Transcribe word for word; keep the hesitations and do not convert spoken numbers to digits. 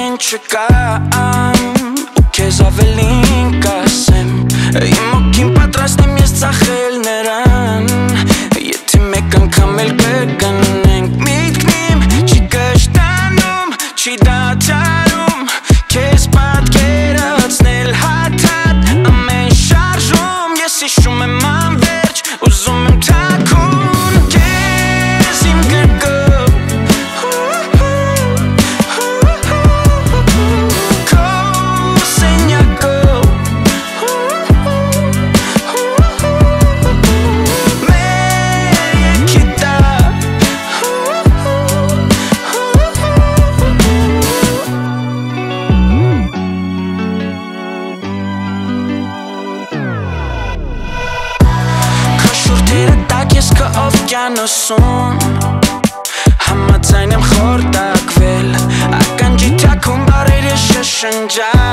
ինչ չկամ ու քեզ ավելին կասեմ Իմ օգին պատրաստ եմ ես ծախել նրան Եթե մեկ անգամ էլ կգնենք Միտքն իմ չի կշտանում, չի դադարում Քեզ պատկերացնել հատ-հատ ամեն շարժում Ես հիշում եմ անվերջ, ուզում եմ թաքուն Քեզ իմ գրկով Քո սենյակով Մեր երգի տակ Քո շուրթերը տակ ես քո օվկիանոսում Համաձայն եմ խորտակվել Ականջի թաքում բարեր ես շշնջա